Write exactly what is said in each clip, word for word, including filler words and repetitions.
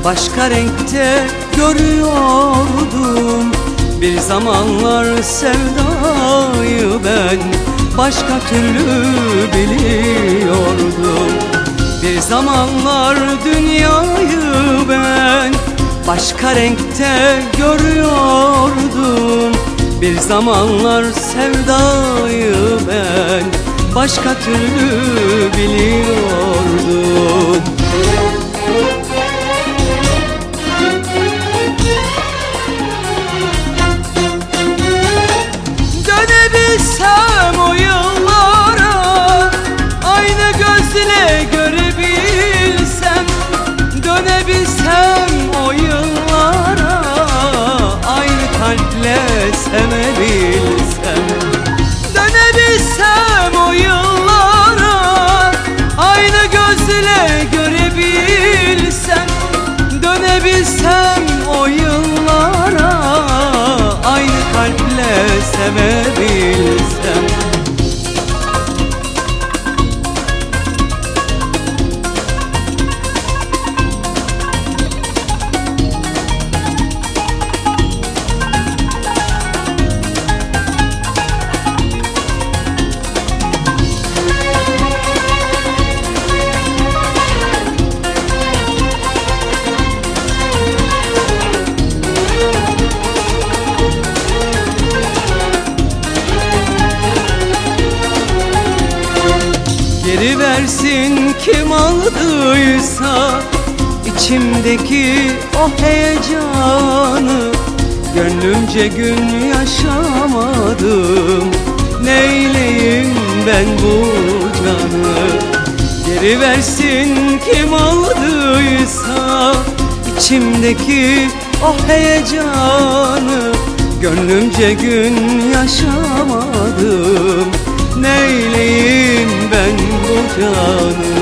başka renkte görüyordum. Bir zamanlar sevdayı ben başka türlü biliyordum. Bir zamanlar dünyayı ben başka renkte görüyordum. Bir zamanlar sevdayı ben başka türlü biliyordum. Dönebilsem o yıllara, aynı gözle görebilsem. Dönebilsem o yıllara, aynı kalple sevebilsem. Dönebilsem o yıllara, aynı gözle görebilsem. Dönebilsem o yıllara, aynı kalple sevebilsem. Geri versin kim aldıysa içimdeki o heyecanı. Gönlümce gün yaşamadım, neyleyim ben bu canı. Geri versin kim aldıysa içimdeki o heyecanı. Gönlümce gün yaşamadım, neyleyim ben bu canı.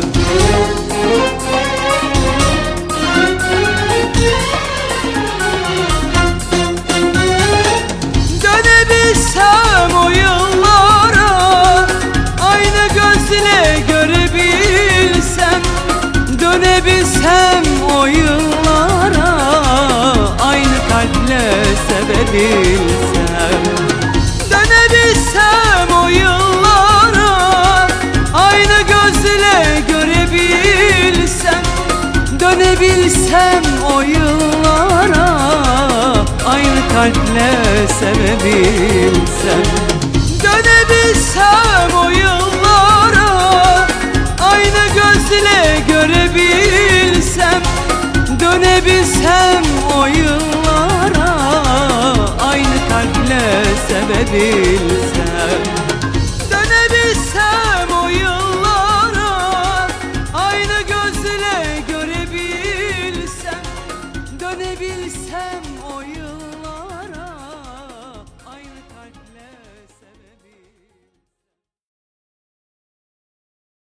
Dönebilsem o yıllara, aynı gözle görebilsem. Dönebilsem o yıllara, aynı kalple sevebilsem. Dönebilsem o yıllara, aynı gözle görebilsem. Dönebilsem o yıllara, aynı kalple sevebilsem. Dönebilsem o yıllara, aynı gözle görebilsem. Dönebilsem o yıllara, aynı kalple sevebilsem. Dönebilsem o yıllara, aynı gözle görebilsem. Dönebilsem